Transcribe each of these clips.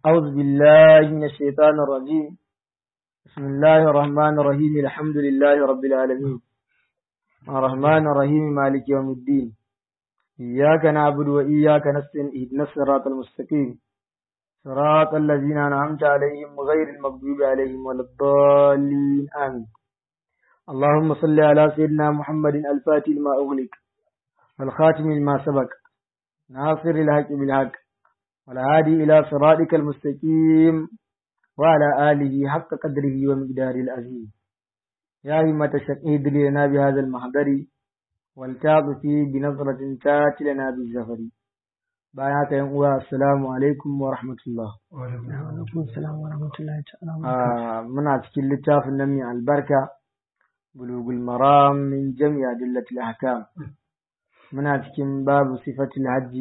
أعوذ بالله من الشيطان الرجيم. بسم الله الرحمن الرحيم. الحمد لله رب العالمين الرحمن الرحيم مالك يوم الدين. إياك نعبد وإياك نستعين. اهدنا الصراط المستقيم صراط الذين أنعمت عليهم غير المغضوب عليهم ولا الضالين آمين. اللهم صل على سيدنا محمد الفاتح لما أغلق والخاتم لما سبق ناصر الحق بالحق والهادي إلى صراطك المستقيم وعلى آله حق قدره ومقداره العظيم. يا همة الشهيد لنا بهذا المحضر والتعطفي بنظرة تأتي لنا بالزفر. بارك الله. السلام عليكم ورحمة الله. وعليكم السلام ورحمة الله تعالى وبركاته. من أتكلم لتاف النمي البركة بلوغ المرام من جميع أدلة الأحكام. من أتكلم باب صفة الحج.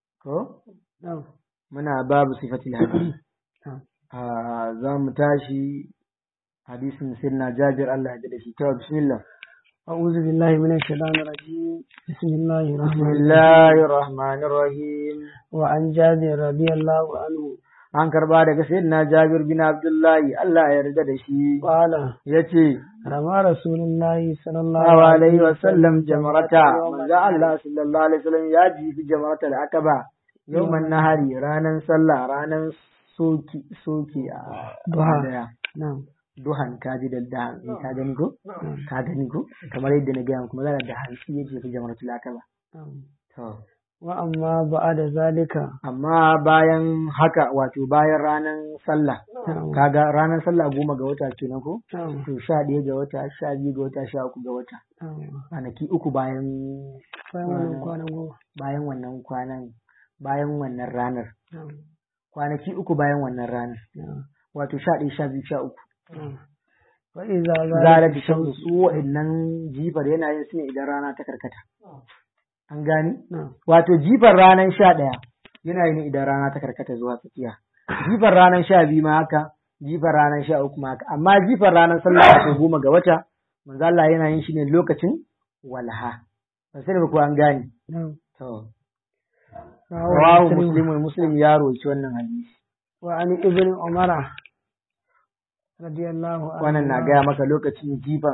muna babu sifatil hadith. Za mu tashi hadisin sirna Jabir Allah ya da shi. Ta bismillah. أعوذ بالله من الشيطان الرجيم. بسم الله الرحمن الرحيم. وعن جابر رضي الله عنه an karba daga sayyidina Jabir bin Abdullahi Allah ya yarda da shi. qala yace rama rasulullahi sallallahu alaihi wasallam jamrata. manzo Allah sallallahu alaihi wasallam ya ji jamratul akaba yawman nahari, ranan sallah, ranan soki a duha. na'am, duhan kaji da dahan. ka gani ko kamar yadda na gaya kuma zara da hanci yake fi jamratul akaba. to wa amma ba'da zalika, amma bayan haka, wato bayan ranan sallah, kaga ranan sallah 10 ga wata kenan ko, to 11 ga wata, 12 ga wata, 13 ga wata, kwanaki uku bayan wannan ranar, kwanaki uku bayan wannan ranar, wato 11, 12, 13. wa iza zarar da shan su wa'annan jifar yana yin su ne idan rana ta karkata. An gani? Wato jifar ranar 11 yana yin idan rana ta karkata zuwa tsakiya. Jifar ranar 12 ma haka, jifar ranar 13 ma haka, amma jifar ranar sallah wato 10 ga wata, manzo Allah yana yin shi ne lokacin walha. Ban sani ba ko an gane. To rawahu muslim ya roci wannan hadisi. wa an ibn umara radiyallahu anhu. Wannan na gaya maka lokacin jifan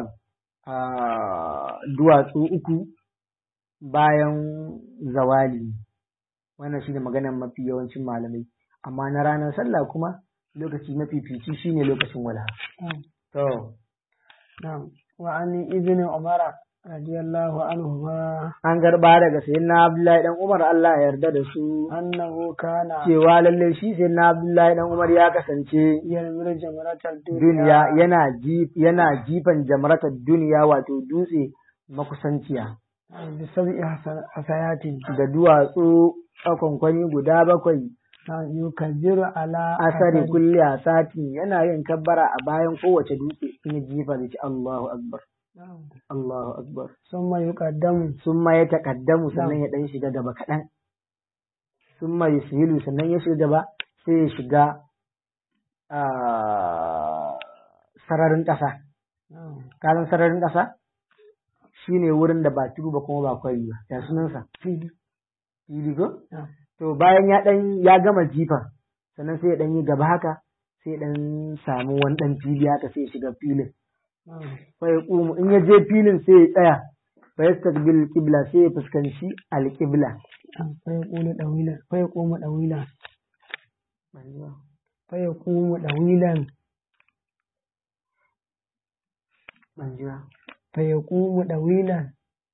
duwatsu uku bayan zawali. Wannan shine maganar mafi yawancin malamai, amma na ranar sallah kuma lokaci mafi fici shine lokacin walha. To na'am. wa an ibn umara radiyallahu anhu an garba daga sayyidina Abdullahi dan Umar Allah ya yarda da su, annahu kana cewa lalle shi sayyidina Abdullahi dan Umar ya kasance yarmir jamratal duniya yana jifan jamratar duniya, wato dutse makusanciya, bi sab'i hasayatin, da duwatsu akwai guda 7. yukabbiru ala asari kulli asatin, yana yin kabbara a bayan kowace dutse in jifa da ci Allahu akbar, Allahu akbar. summa yuqaddamu, summa ya taqaddamu, sannan ya dan shiga gaba kadan. summa yusilu, sannan ya shiga gaba, sai ya shiga sararin ƙasa. Kalan sararin ƙasa shine wurin da ba tudu ba kuma ba kwari ba, ya sunansa fili ko. To bayan ya gama jifa, sannan sai ya dan yi gaba haka, sai ya dan samu wani dan fili haka, sai ya shiga filin. Fa ya qumu, in ya je filin sai ya tsaya, fa yastaqbil qibla, sai ya fuskanci alqibla. fa yaqulu dawilan, fa yaqumu dawilan, fa yaqumu dawilan, manjira fa yaqumu dawilan.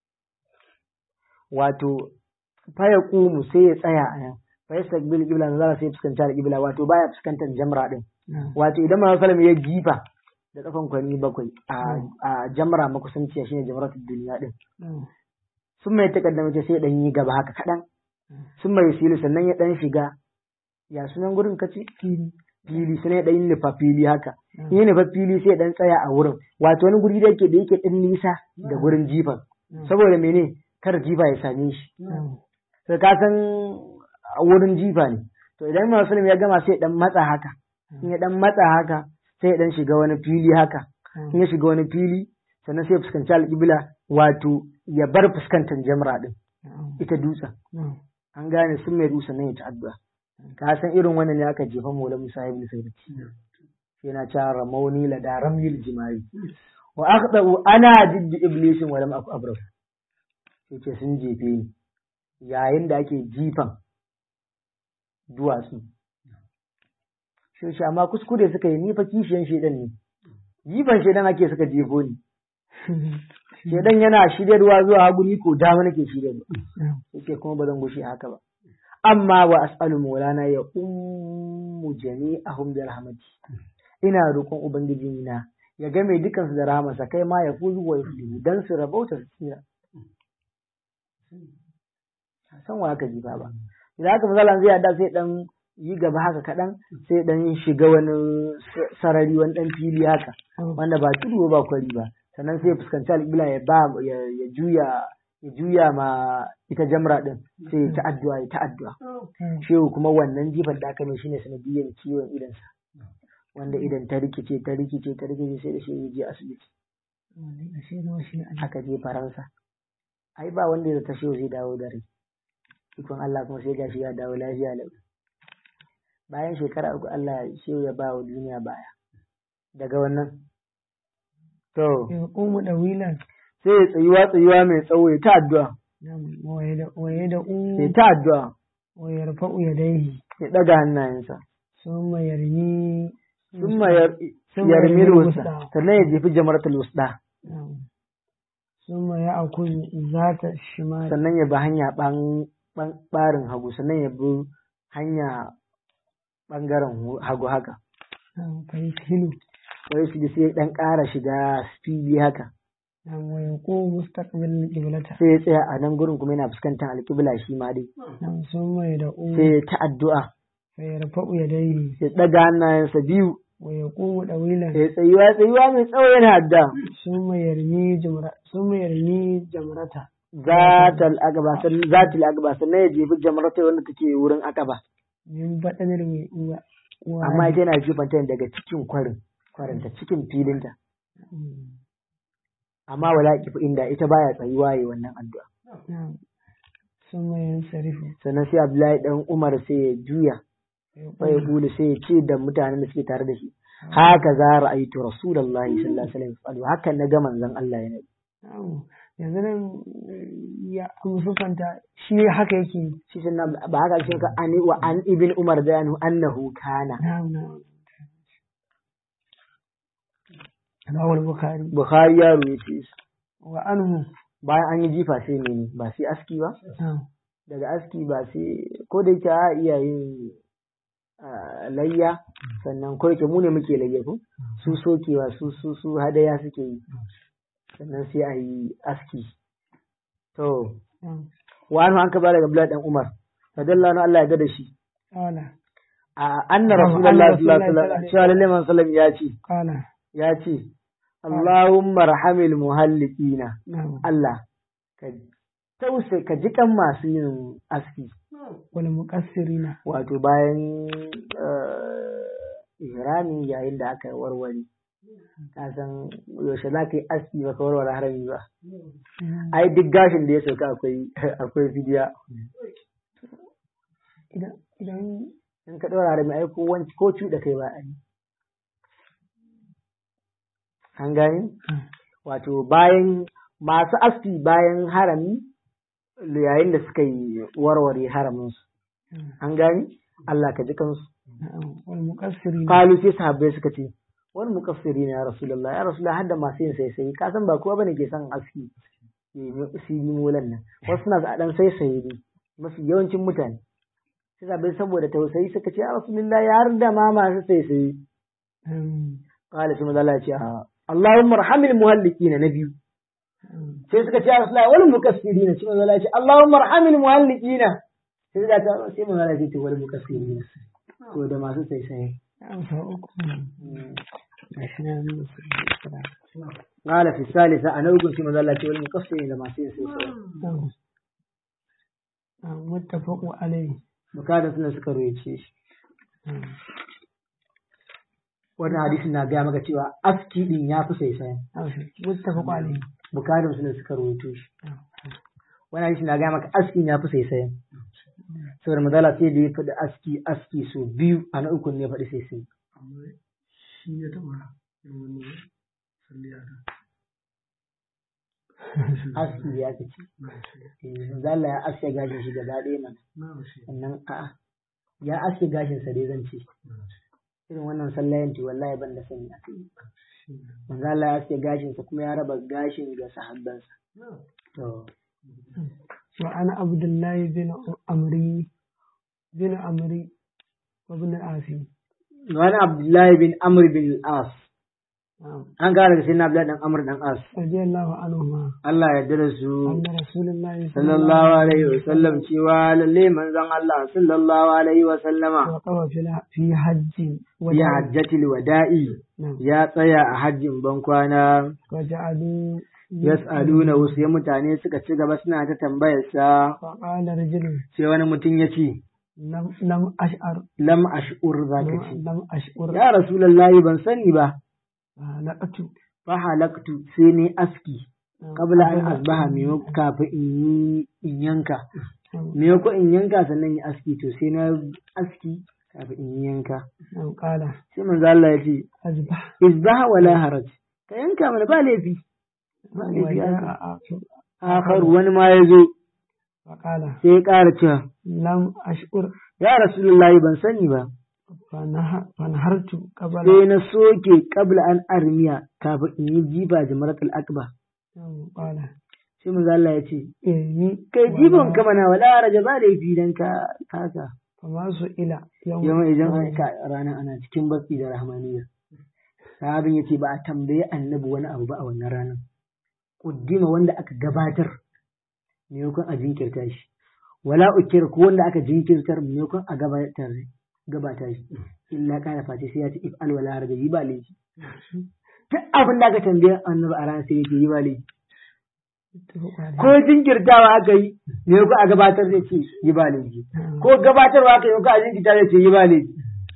wato fa yaqumu, sai ya tsaya a nan, fa yastaqbil qibla, nazara sai ya fuskanci alqibla, wato baya fuskantar jamra din. Wato idan Muhammad sallallahu alaihi wasallam ya jifa da kafan kwani 7 a jamra makusanciya shine jamratul duniya din, sun mai takaddama ce sai dan yi gaba haka kadan, sun mai silu, sannan ya dan shiga, ya sunan gurin kace fili, sai ya dan yi nufa fili haka, in ya nufa fili sai dan tsaya a wurin, wato wani guri da yake din nisa da gurin jifan, saboda mene, kar jifa ya same shi. Sai ka san wurin jifa ne, to idan Muhammad ya gama sai dan matsa haka, in ya dan matsa haka sai ya dan shiga wani fili haka, in ya shiga wani fili sannan sai ya fuskanci alƙibla, wato ya bar fuskantar jamra din ita dutsen. An gane, sun mai dusa nan ya ta addu'a. ka san irin wannan ne aka jefa Maula Musa ibn Sayyid yana cewa ramauni la daram yil jimai wa akhdau ana jiddi iblisin wa lam aku abraf yace sun jefe ni yayin da ake jifan duwatsu shi amma kuskure suka yi ni fa kishiyan shedan ne jifan shedan ake suka jefo ni shedan yana shiryarwa zuwa hagu ni ko dama nake shiryarwa yake kuma ba zan gushe haka ba amma wa as'alu maulana ya ummu jami'ahum bi rahmati ina roƙon ubangiji na ya game dukan su da rahmarsa kai ma ya fuzu wa yafuzu dan su rabauta su tsira san wa aka jifa ba idan aka misalan zai yada sai dan yi gaba haka kaɗan sai dan shiga wani sarari wani dan fili haka wanda ba tudu ba kwari ba sannan sai fuskanci alƙibla ya juya ma ita jamra din sai ta addu'a shehu kuma wannan jifar da aka mai shine sanadiyyar ciwon idansa wanda idan ta rikice sai da shehu je asibiti aka je Faransa ai ba wanda ya ta shehu zai dawo da rai ikon Allah kuma sai gashi ya dawo lafiya lau bayan shekara 3 Allah shehu ya ba wa duniya baya daga wannan to umu da wilan sai ya tsayuwa mai tsawo ya ta addu'a waye da sai ta addu'a waye rafa'u yadayhi ya daga hannayensa summa yarmi wusta sannan ya jefi jamaratul wusta summa ya akul zata shimal sannan ya bi hanya barin hagu sannan ya bi hanya bangaren hagu haka kai hilu wai su sai dan ƙara shiga fili haka wai ko mustaqbil qiblata sai ya tsaya a nan gurin kuma yana fuskantar alqibla shi ma dai sun mai da sai ta addu'a sai rafa'u yadayhi sai daga hannayensa biyu wa yaqumu dawilan sai tsayuwa mai tsawo yana adda sun mai yarmi jamrata zatil aqba sannan ya jefi jamrata wanda take wurin aqaba min badanar mai uwa amma ita yana jifanta daga cikin kwarinta cikin filinta amma wala kifu inda ita baya tsayuwa yi wannan addu'a sun mai sarifu sannan sai Abdullahi dan Umar sai ya juya sai bulu sai ya ce da mutanen da suke tare da shi haka za ra'aytu rasulullahi sallallahu alaihi wasallam haka na ga manzon Allah yana yanzu nan ya musufanta shi haka yake shi sannan ba haka shi ka ani wa an ibn Umar da annahu kana Rawal Bukhari ya ruwaye wa anhu bayan an yi jifa sai ne ba sai aski ba daga aski ba sai ko da yake a iya yin layya sannan ko yake mu ne muke layya ko su sokewa su hadaya suke yi sannan sai a yi aski to wa anhu an ka ba daga Abdullah dan Umar radiyallahu Allah ya da shi anna rasulullahi sallallahu alaihi wasallam ya ce Allahumma rahamil muhallikina Allah ka ji kan masu yin aski wal muqassirina wato bayan ihrami yayin da aka warware ka san yaushe za ka yi aski ba ka warware harami ba ai duk gashin da ya sauka akwai fidiya idan in ka ɗora harami ai ko cuɗa kai ba ai an gani wato bayan masu aski bayan harami yayin da suka yi warware haraminsu an gani Allah ka ji kansu kalu sai sahabbai suka ce wani mukassiri ne ya rasulullah hadda masu yin sai ka san ba kowa bane ke son aski su yi molan nan wasu suna a dan sai ne mafi yawancin mutane sai sahabbai saboda tausayi suka ce ya rasulullah ya har da ma masu sai kala sai Allah ya ce Allahumma arhamil muhallikina na biyu sai suka ce Rasulullah wal mukassirina sai manzo Allah ya ce Allahumma arhamil muhallikina sai da ta sai manzo Allah ya ce wal mukassirina to da masu sai qala fi salisa ana ugun sai manzo Allah ya ce wal mukassirina da masu sai muttafaqu alayhi bukada suna suka royace shi wannan hadisin na gaya maka cewa aski din ya fi sai muttafaqu alayhi bukadin su ne suka rawaito shi wannan hadisin na gaya maka aski ya fi sai saboda mazala sai da ya faɗi aski so biyu a na ukun ne faɗi sai amma shi ya taɓa yin wani salliya da aski ya ce mazala ya aske gashin shi gaba ɗaya nan sannan ya aske gashin sa dai zan ce irin wannan sallayan to wallahi ban da sani a kai mazala ya aske gashin sa kuma ya raba gashin ga sahabbansa to وعن عبد الله بن عمري وابن العاص وعن عبد الله بن عمرو بن العاص an gara da sayyidina Abdullah dan Amr dan As radiyallahu anhuma Allah ya yarda da su anna rasulullahi sallallahu alaihi wa sallam cewa lalle manzon Allah sallallahu alaihi wa sallama wa qawa fi hajjin ya hajjatil wada'i ya tsaya a hajjin bankwana wa ja'alu yas'aluna wasu mutane suka ci gaba suna ta tambayar sa fa qala rajulun sai wani mutum ya ce lam ash'ur zaka ce lam ash'ur ya rasulullahi ban sani ba fa halaktu sai ne aski kabla an asbaha me kafin in yanka me ko in yanka sannan ya aski to sai na aski kafin in yanka qala sai manzo Allah ya ce izbaha wala haraj ka yanka mana ba laifi akhar wani ma yazo qala sai ya ƙara cewa lam ash'ur ya rasulullahi ban sani ba fanhartu qabla sai na soke qabla an armiya kafin in yi jiba jamratul akba qala sai manzo Allah ya ce kai jibon ka mana wala raja ba da yi dan ka haka amma su ila yawan idan ranar ana cikin baki da rahmaniya sahabin yace ba a tambaye annabi wani abu ba a wannan ranar kuddima wanda aka gabatar maimakon a jinkirta shi wala ukir ko wanda aka jinkirtar maimakon a gabata shi illa kana face sai ya ce if al wala harga yi ba laifi duk abin da aka tambaye annabi a ranar sai yake yi ba laifi ko jinkirtawa aka yi maimakon a gabatar zai ce yi ba laifi ko gabatarwa aka yi maimakon a jinkirta zai ce yi ba laifi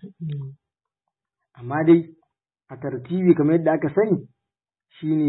amma dai a tartibi kamar yadda aka sani shine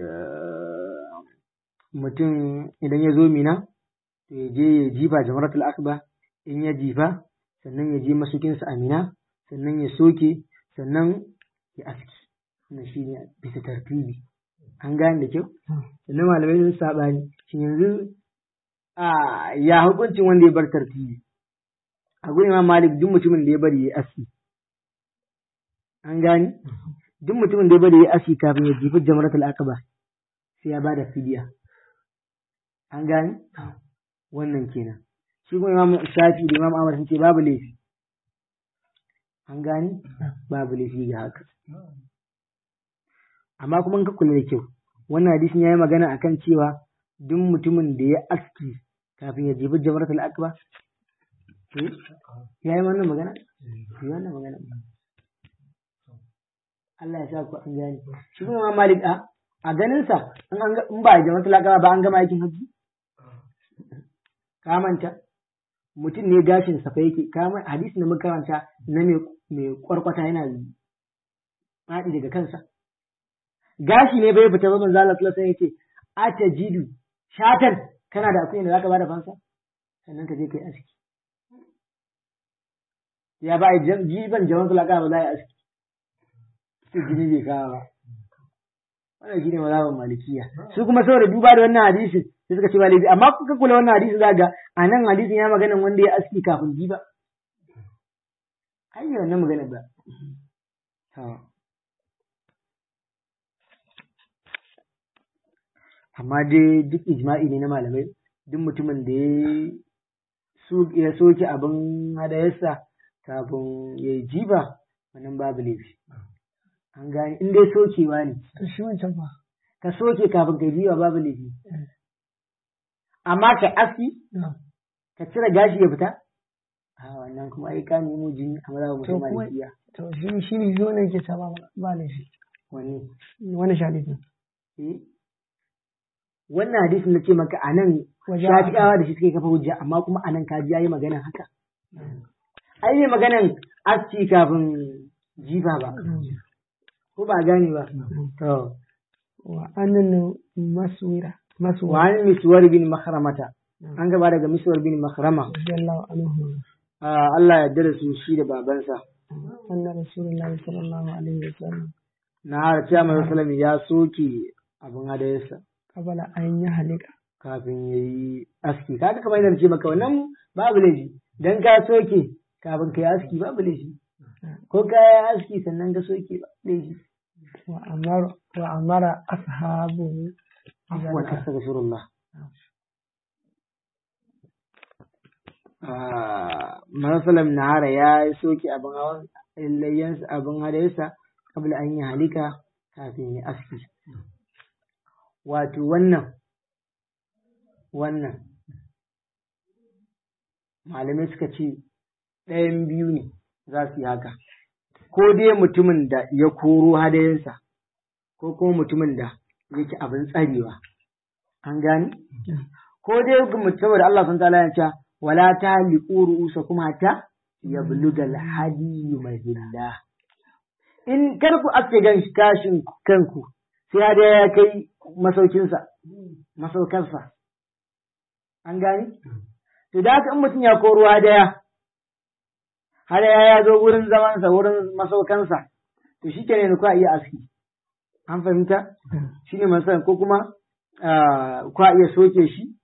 mutum idan ya zo mina to ya je ya jifa jamratul akba in ya jifa sannan ya je masukinsa a mina sannan ya soke sannan ya aski wannan shine bisa tartibi an gane da kyau sannan malamai sun sabani shin yanzu ya hukuncin wanda ya bar tartibi a gurin Imam Malik duk mutumin da ya bari ya aski an gane duk mutumin da ya bari ya aski kafin ya jifi jamratul akba sai ya bada fidiya an gane wannan kenan shi kuma Imam Shafi da Imam Ahmad sun ce babu laifi an gane babu laifi ga haka amma kuma in ka kula da kyau wannan hadisin yayi magana akan cewa duk mutumin da ya aski kafin ya jibi jamratul akba yayi wannan magana Allah ya sa ku an gane shi kuma Imam Malik a ganin sa in ba jamratul akba ba an gama aikin haji ka manta mutum ne gashin sa fa yake hadisin da muka karanta na mai kwarkwata yana faɗi daga kansa gashi ne bai fita ba manzo Allah sallallahu alaihi wasallam yace atajidu shatan kana da akuya da zaka bada fansa sannan ka je kai aski ya ba jiban jawan talaka ba za ya aski sai jini bai kawo ba wannan shine mazhabin malikiya su kuma saboda duba da wannan hadisi sai suka ce ba laifi amma kuka kula wannan hadisi za ga a nan hadisin ya magana wanda ya aski kafin jiba ai wannan magana ba amma dai duk ijma'i ne na malamai duk mutumin da ya soke abin hadayarsa kafin ya yi jiba wannan babu laifi an gane in dai sokewa ne shi wancan ba ka soke kafin ka jiba babu laifi amma ka aski ka cire gashi ya fita a wannan kuma ai ka nemo jini a mazhabin mutum malikiya to shi ne zo ne ke ta ba laifi wani shalitin wannan hadisin na ce maka a nan shafi'awa da shi suke kafa hujja amma kuma a nan kaji yayi maganan haka ai ne maganan aski kafin jifa ba ko ba gane ba to wa annan maswira wa an miswar bin mahramata an gaba daga Miswar bin Makhrama radiyallahu anhu Allah ya yarda da su shi da babansa anna rasulullahi sallallahu alaihi wasallam na har cewa Manzo sallam ya soke abin hadayarsa qabala an yi halika kafin yayi aski kaga kamar yadda ce maka wannan babu laifi dan ka soke kafin kai aski babu laifi ko ka yi aski sannan ka soke ba laifi wa amara ashabu wa astaghfirullah Masalam Nahara ya soke abin hawan layyansa abin hadayarsa kabla an yi halika kafin ya aski. Wato wannan malamai suka ce ɗayan biyu ne za su yi haka. Ko dai mutumin da ya koro hadayarsa ko kuma mutumin da yake abin tsarewa. An gane? Ko dai mutum da Allah sun ta'ala ya ce wala ta liƙu ru'usakum hatta yablugal hadiyu mahilla. In kar ku aske gashin kanku sai hadaya ya kai masaukansa. An gane? To da haka in mutum ya koro hadaya ya zo wurin zamansa wurin masaukansa to shi ke ne ku iya aski. An fahimta? Shi ne masan ko kuma ku iya soke shi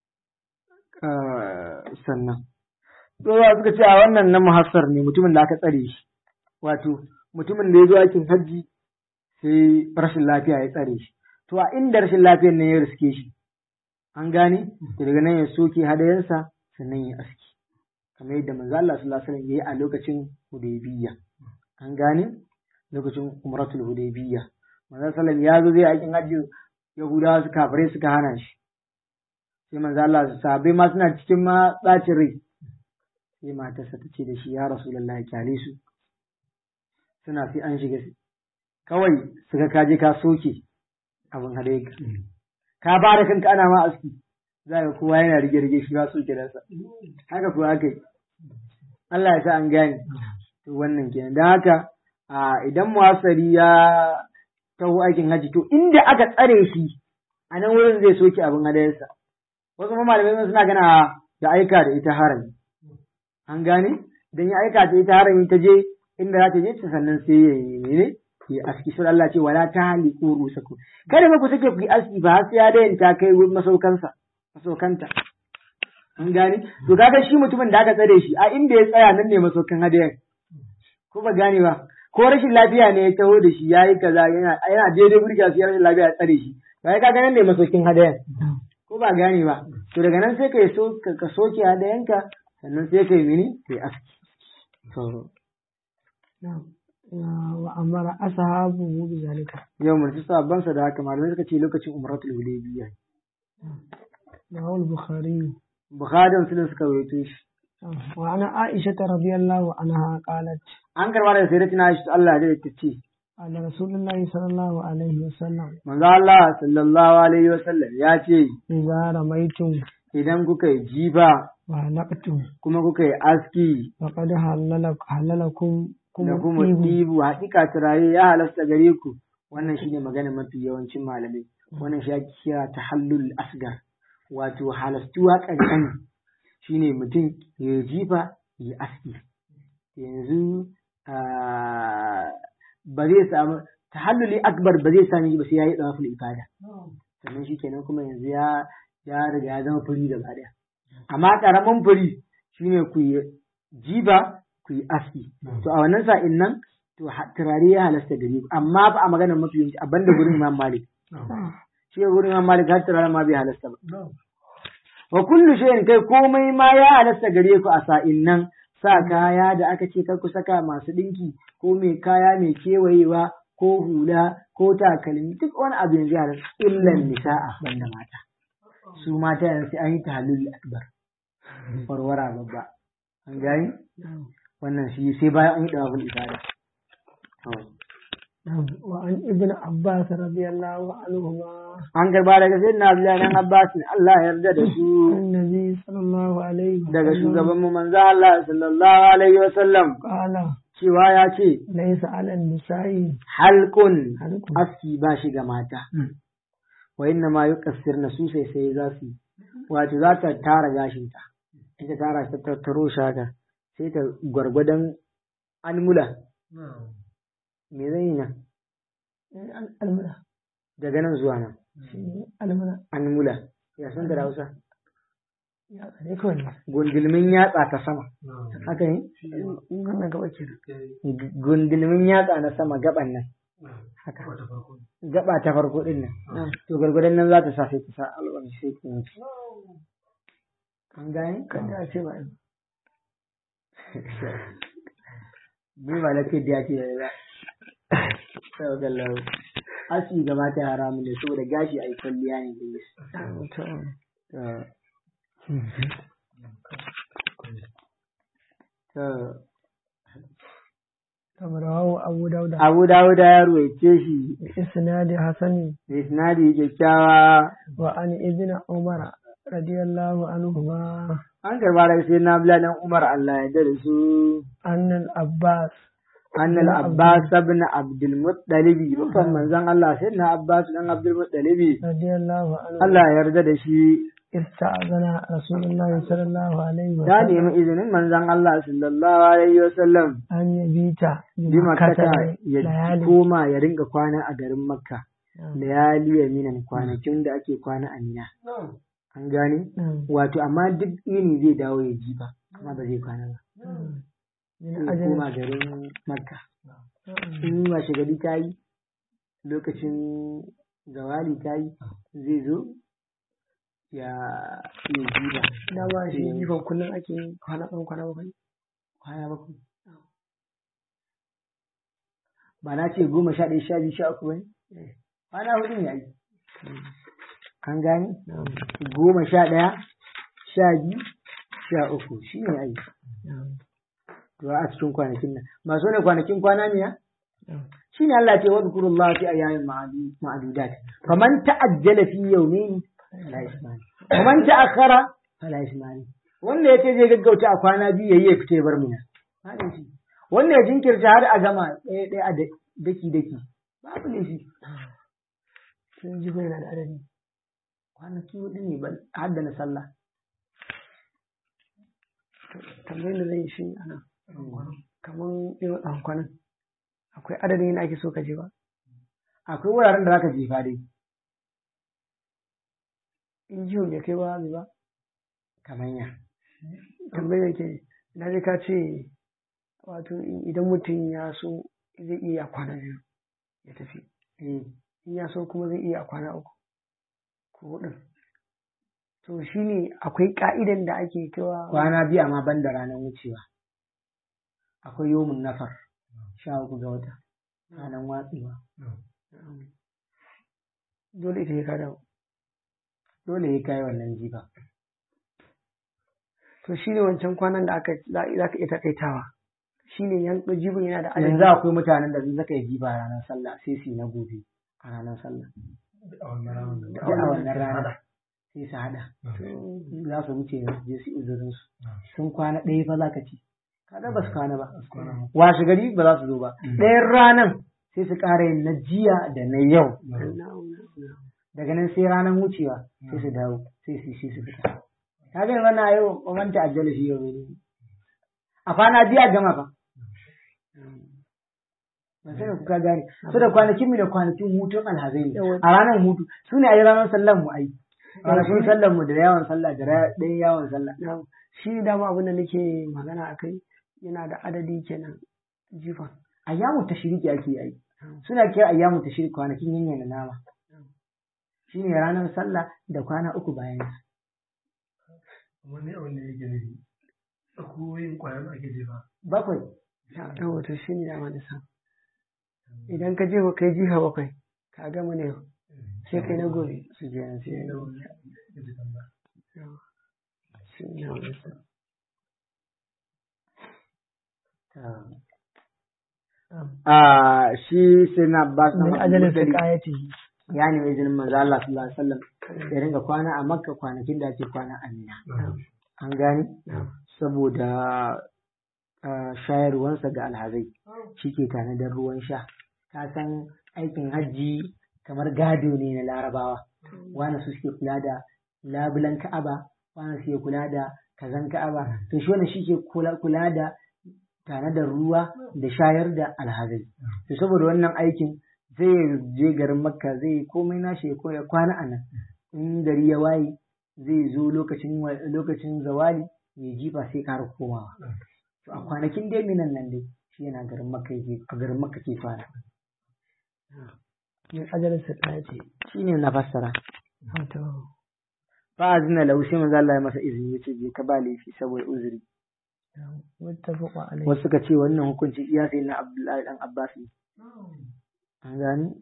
sannan. Tsohuwa suka ce a wannan na muhassar ne mutumin da aka tsare shi, wato mutumin da ya zo aikin hajji sai rashin lafiya ya tsare shi. To a inda rashin lafiyar ne ya riske shi, an gane, to daga nan ya soke hadayensa sannan ya aski. Kamar yadda manzo Allah sallallahu alaihi wasallam ya yi a lokacin Hudaybiyya. An gane? Lokacin Umratul Hudaybiyya. Manzo sallallahu ya zo zai aikin hajji Yahudawa suka kafirai suka hana shi. Sai manzo Allah sahabbai ma suna cikin ma bacin rai. Sai matarsa ta ce da shi ya Rasulullah kyale su. Suna sai an shiga kawai suka kaje ka soke abin hadaye ka ba da kanka ana ma aski. Za ka kowa yana rige-rige shi ba soke nasa. Haka kuwa aka yi. Allah ya sa an gane. To wannan kenan. Don haka idan muhasari ya taho aikin haji to inda aka tsare shi a nan wurin zai soke abin hadayarsa. Wasu malamai suna gana da aika da ita harami. An gane? Don ya aika da ita harami ta je inda za ta je ta sannan sai ya yi ne ya aski sun Allah ce wala ta hali ko rusaku. Kada ba ku sake ku yi aski ba har sai ya dayan ta kai masaukanta. An gane? To kaga shi mutumin da aka tsare shi a inda ya tsaya nan ne masaukan hadayan. Ko ba gane ba? Ko rashin lafiya ne ya taho da shi ya yi kaza yana daidai burga su rashin lafiya ya tsare shi. Ba ka ga nan ne masaukin hadayan. Ko ba gane ba? To daga nan sai ka soke hadayanka sannan sai ka yi mini sai aski. wa amara ashabu bi zalika. Yau mun ci sabbansa da haka malamai suka ce lokacin Umratul Hudaybiyya. Rawal Bukhari. Bukhari da Muslim suka rawaito shi. Wa ana Aisha radiyallahu anha qalat. An karba da sayyidatina Aisha Allah da ta ce. Ala Rasulullahi sallallahu alaihi wasallam. Manzo Allah sallallahu alaihi wasallam ya ce. Idza ramaitum. Idan kuka yi jiba. Wa naqtum. Kuma kuka yi aski. Faqad halalakum da kuma ɗibu haƙiƙa turare ya halasta gare ku. Wannan shine magana mafi yawancin malamai. Wannan shi ake kira tahallul asgar. Wato halastuwa ƙanƙani shine mutum ya jifa ya aski. Yanzu ba zai samu tahalluli akbar ba zai sami ba sai ya yi ɗawaful ifada. Sannan shi kenan kuma yanzu ya riga ya zama furi da ɗaya. Amma ƙaramin furi shine ku yi jiba ku yi aski. To a wannan sa'in nan to turare ya halasta gare ku amma ba a maganar mafi yawanci a banda gurin Imam Malik. Shi gurin Imam Malik har turare ma bai halasta ba. Wa kullu shay'in kai komai ma ya halasta gare ku a sa'in nan sa kaya da aka ce kar ku saka masu dinki ko mai kaya mai kewayewa ko hula ko takalmi duk wani abu yanzu ya halasta illan nisa'a banda mata. Su mata yanzu an yi tahallul akbar. Warwara babba. An gani? Wannan shi sai bayan an yi ɗawafin ibada. Wa an ibn Abbas radiyallahu anhuma. An karba daga sayyidina Abdullahi dan Abbas Allah ya yarda da su. Annabi sallallahu alaihi wa daga shugaban mu manzo Allah sallallahu alaihi wa sallam. Qala cewa ya ce laysa ala nisa'i halqun aski ba shi ga mata. Wa inna ma yuqassirna su sai za su wato za ta tara gashinta in ta tara ta tattaro shi haka sai ta gwargwadon almula me zai yi nan almula daga nan zuwa nan almula ya san da Hausa ya tsare kawai gundulmin yatsa ta sama haka ne wannan gaba kenan gundulmin yatsa na sama gaban nan haka gaba ta farko din nan to gwargwadon nan za ta sa sai ta sa alwani sai ta yi an gane kan da ce ba ni ba lafiya da yake da sai ga lawo asi gaba ta haramun ne saboda gashi ai kulliya ne da kamar hawa Abu Dawuda ya ruwaice shi isnadi hasani isnadi kyakkyawa wa an ibn umar radiyallahu anhuma an karba daga sai na Abdullah dan Umar Allah ya yarda da su annal Abbas ibn Abdul Muttalib babban manzon Allah sai na Abbas dan Abdul Muttalib radiyallahu anhu Allah ya yarda da shi ista'zana rasulullahi sallallahu alaihi wa ya sallam nemi izinin manzon Allah sallallahu alaihi wa sallam an yabita bi Makkah ya koma ya ringa kwana a garin Makka layali yaminan kwanakin da ake kwana a Mina an gane wato amma duk yini zai dawo ya ji ba amma ba zai kwana ba sai koma garin Makka in washe gari ta yi lokacin zawali ta yi zai zo ya yi jiba da ba shi jifan kullum ake kwana bakwai ba na ce 11, 12, 13 ba ne kwana hudu ne ai an gane 11, 12, 13 shi ne ai to a cikin kwanakin nan masu ne kwanakin kwana ne ya shi ne Allah ce wa zikrullah fi ayyamin ma'dudat faman ta'ajjala fi yawmin fala ismani faman ta'akhkhara fala ismani wanda yace zai gaggauta a kwana biyu yayi ya fita ya bar mina haka shi wanda ya jinkirta har a gama ɗaya a daki babu ne shi sun ji yana da adadi kwanaki hudu ne har da na sallah tambayin da zai shi ana kamar irin ɗan kwanan akwai adadin da ake so ka je ba akwai wuraren da zaka jefa dai in jiwon bai kai ba ba kamar ya tambayar ke na ji ka ce wato idan mutum ya so zai iya kwana biyu ya tafi in ya so kuma zai iya kwana uku ko hudu to shi ne akwai ka'idan da ake cewa kwana biyu amma ban da ranar wucewa akwai yomin nafar 13 ga wata ranar watsewa dole ita ya kada dole ya kai wannan jiba to shi ne wancan kwanan da za ka iya takaitawa shi ne jibin yana da adadi yanzu akwai mutanen da sun zaka yi jiba ranar sallah sai su yi na gobe a ranar sallah a wannan rana sai su hada za su wuce je su uzurin su sun kwana ɗaya fa za ka ci kada ba su kwana ba washe gari ba za su zo ba ɗayan ranan sai su ƙara yin na jiya da na yau daga nan sai ranar wucewa sai su dawo sai su fita ta gani wannan a yau mamanta ajiyar shi yau ne a kwana biya gama fa ban sani kuka gane su da kwanakin mu da kwanakin hutun alhazai ne a ranar hutu su ne a yi ranar sallan mu ai kwanakin sallan mu da yawan sallah da ɗayan yawan sallah shi dama abin da nake magana a kai yana da adadi kenan jifa ayyamu tashriki ake yi suna kira ayyamu tashriki kwanakin yanyan nama shine ranar sallah da kwana uku bayan wani abin da yake nufi akwai kwayan ake jefa 7 yau wato shi ne dama da sa idan ka jefa kai jiha 7 ka gama ne sai kai na gobe su je na sai shi sai na ba su ajalin su kayati ya nemi izinin manzo Allah sallallahu alaihi wasallam ya ringa kwana a Makka kwanakin da ake kwana a Mina an gani saboda shayarwansa ga alhazai shi ke tanadar ruwan sha ka san aikin hajji kamar gado ne na larabawa wani su suke kula da labulan Ka'aba, wani sai ya kula da kazan Ka'aba, to shi wannan shi ke kula da tanadar ruwa da shayar da alhazai. To saboda wannan aikin zai je garin Makka zai komai nashi ya kwana a nan. In gari ya waye zai zo lokacin zawali ya jifa sai ƙara komawa. To a kwanakin dai minan nan dai shi yana garin Makka ke kwana. Min ajalinsa ɗaya ce. Shi ne na fassara. Fa azina lahu sai manzo Allah ya masa izini yace je ka ba laifi saboda uzuri. Wasu suka ce wannan hukunci iya sai na Abdullahi dan Abbas ne. An gani?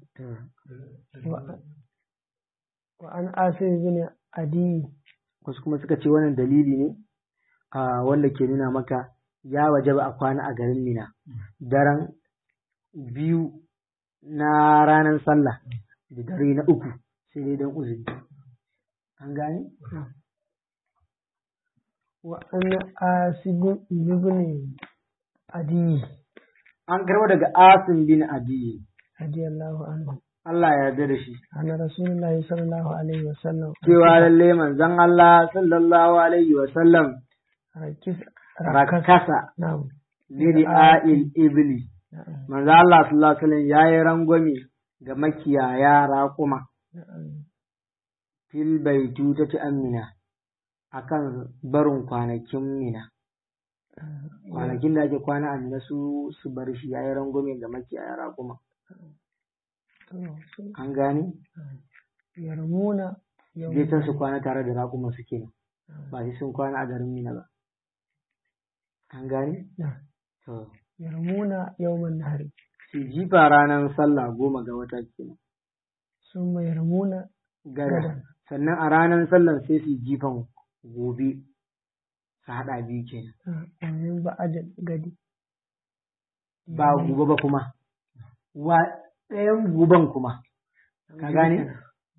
Wa an Asim bin Adi. Wasu kuma suka ce wannan dalili ne wanda ke nuna maka ya wajaba a kwana a garin Mina daren 2 na ranar sallah da dare na 3 sai dai don uzuri. An gani? Wa an Asim bin Adi. An karbo daga Asim bin Adi. Radiyallahu anhu. Allah ya yarda da shi. Anna Rasulullahi sallallahu alaihi wa sallam. Cewa lalle manzon Allah sallallahu alaihi wa sallam rakasa. Na'am. Liri'a'il ibli. Manzon Allah sallallahu alaihi wa sallam yayi rangwame ga makiyaya raƙuma. Fil baitu ta Amina akan barin kwanakin Mina. Kwanakin da ake kwana a Mina su bar shi yayi rangwame ga makiyaya raƙuma. An gani? Yarmuna zai san su kwana tare da raƙuma su kenan ba sai sun kwana a garin Mina ba. An gani? To. Yarmuna yawman nahari. Su jifa ranar sallah 10 ga wata kenan. Sun mai yarmuna gada. Sannan a ranar sallah sai su jifan gobe su haɗa biyu kenan. Amin ba ajal gadi. Ba gobe ba kuma. Ɗayan guban kuma, ka gane?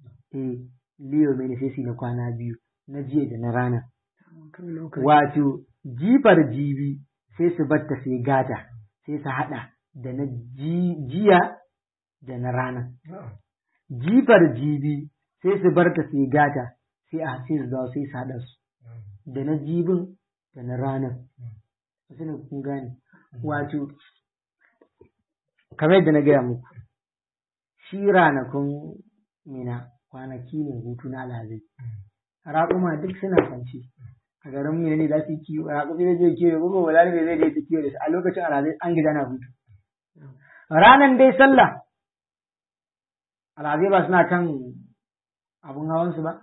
Liyo mai sai na kwana 2 na jiya da na rana. Wato, jifar jibi sai su batta sai gata, sai su haɗa da na jiya da na rana. Jifar jibi sai su barta sai gata, sai su dawo sai su haɗa su da na jibin da na ranar. Wasu kun gane? Wato, kamar yadda na gaya muku. Shi ranakun Mina kwanaki ne hutu na alhazai. Raƙuma duk suna kwanci. A garin Mina ne za su yi kiwo, raƙumi zai je kiwo, gugu wala ne zai je ta kiwo da su a lokacin alhazai an gida na hutu. Ranan dai sallah, alhazai ba suna kan abun hawansu ba.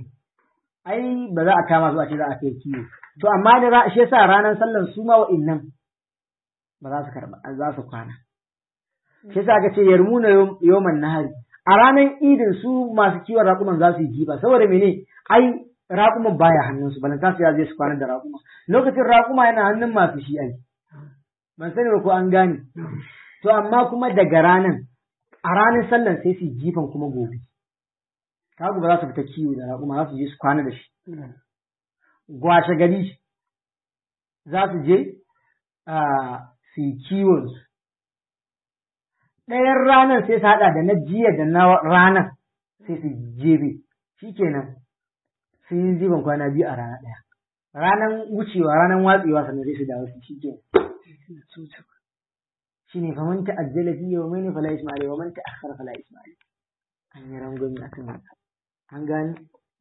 Ai ba za a kama su a ce za a kai kiwo. To amma da shi yasa ranar sallan su ma wa'innan ba za su karɓa, za su kwana. Shi yasa aka ce yarmuna yawman nahari a ranar idin su masu kiwon raƙuman za su yi jifa saboda mene ai raƙuman baya hannunsu balanta su ya je su kwana da raƙuma lokacin raƙuma yana hannun masu shi ai ban sani ba ko an gane to amma kuma daga a ranar sallan sai su jifan kuma gobe kagu ba za su fita kiwo da raƙuma za su je su kwana da shi gwashe gari za su je su yi kiwon su ɗayan ranar sai su haɗa da na jiya da na ranar sai su jebe shi kenan sun yi jiban kwana 2 a rana ɗaya ranar wucewa ranar watsewa sannan sai su dawo su shi kenan shi ne faman ta'ajjala fi yawmayn fala isma'il wa man ta'akhkhara fala isma'il an yi rangwami a kan an gani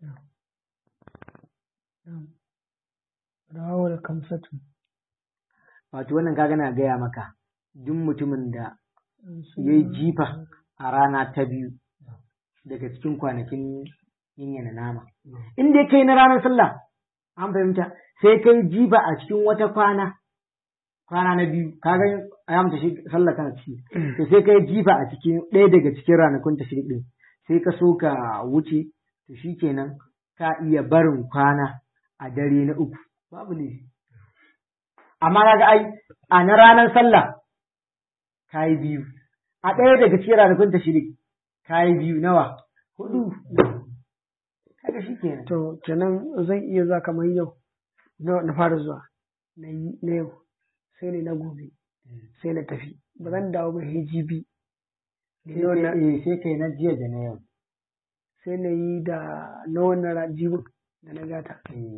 rawar kamsatu wato wannan kaga na gaya maka duk mutumin da ya yi jifa a rana ta 2 daga cikin kwanakin yinyana nama. Inda ya kai na ranar sallah, an fahimta, sai kai jifa a cikin wata kwana na 2, kaga a yamta shi sallah kana ciki, to sai kai jifa a cikin ɗaya daga cikin ranakun tashrik ɗin, sai ka so ka wuce, to shi kenan ka iya barin kwana a dare na 3, babu ne. Amma kaga ai, a na ranar sallah, ka yi 2 a ɗaya daga cikin ranakun tashirik ka yi 2 nawa 4 kaga shi kenan to kenan zan iya za kamar yau na fara zuwa na yau sai ne na gobe sai na tafi ba zan dawo ba hijibi sai kai na jiya da na yau sai na yi da na wannan jibin da na gata.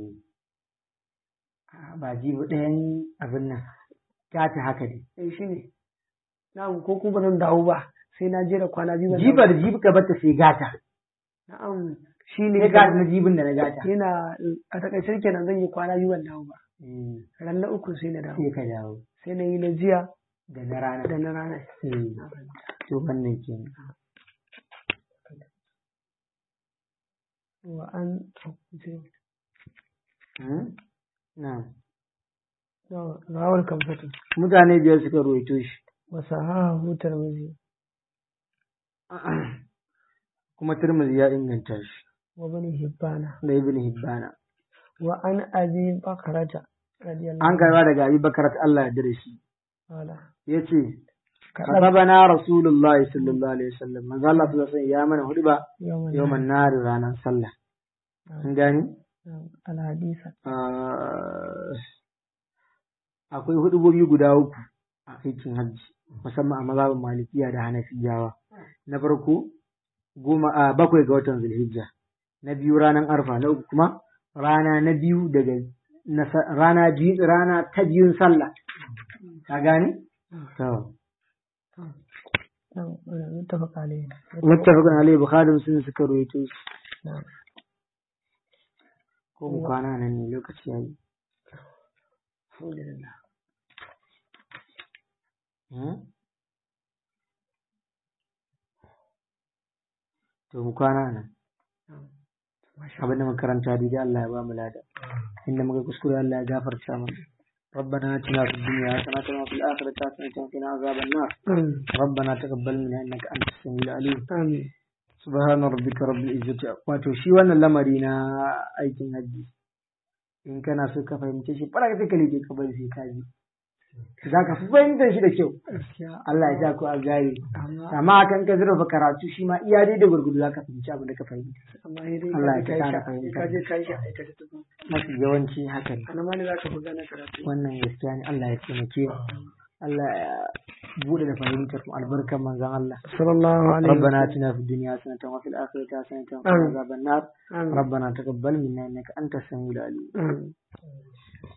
Ba jibi ɗayan abin nan gata haka ne. Shi ne. Na'am, ko kuma zan dawo ba sai na jera kwana biyu. Jibar jibi ka bata sai gata. Na'am, shi ne. Sai gata na jibin da na gata. Yana a takaice kenan zan yi kwana biyu ban dawo ba. Ran na uku sai na dawo. Sai ka dawo. Sai na yi na jiya da na rana. Da na rana. To wannan kenan. Wa an Na'am. Rawar kamfatu. Mutane biyar suka ruwaito shi. Wasa ha hutar mazi. Kuma Tirmidhi ya inganta shi. Wa Ibn Hibbana. Da Ibn Hibbana. Wa an Abi Bakrata radiyallahu. An karba daga Abi Bakrata Allah ya dare shi. Wala. Yace Kasabana Rasulullah sallallahu alaihi wasallam. Manzo Allah sallallahu alaihi wasallam ya mana huduba yawman nari ranar sallah. Kun gani? Al-hadisa. Akwai hudubobi guda uku a aikin hajji musamman a mazhabin Malikiya da Hanafiyawa. Na farko 7 ga watan Zulhijja. Na biyu ranar Arfa. Na uku kuma rana na biyu daga rana ta biyun sallah. Ka gane? To. Muttafaqun alayhi Bukhari Muslim suka rawaito shi. Ko mu kwana nan ne lokaci yayi. Alhamdulillah. To mu kwana nan. Abin da makaranta dai Allah ya ba mu lada. Inda muka kuskure Allah ya gafarta mana. ربنا آتنا في الدنيا حسنة وفي الآخرة حسنة وقنا عذاب النار. ربنا تقبل منا إنك أنت السميع العليم. آمين. سبحان ربك رب العزة. wato shi wannan lamari na aikin hajji in kana so ka fahimce shi fara sai ka leke ka bari sai ka ji za ka fi fahimtar shi da kyau. Allah ya sa ku a gari. Amma kan ka zurfa karatu shi ma iya dai da gurgudu za ka fahimci abin da ka fahimta. Allah ya kara fahimta. Ka je ka yi shi aikata tukun. Mafi yawanci haka ne. Ana ma ne za ka fi gane karatu. Wannan gaskiya ne. Allah ya taimake mu. Allah ya bude da fahimtar mu albarkan manzon Allah. Sallallahu alaihi wa sallam. ربنا آتنا في الدنيا حسنة وفي الآخرة حسنة وقنا عذاب النار. ربنا تقبل منا إنك أنت السميع العليم.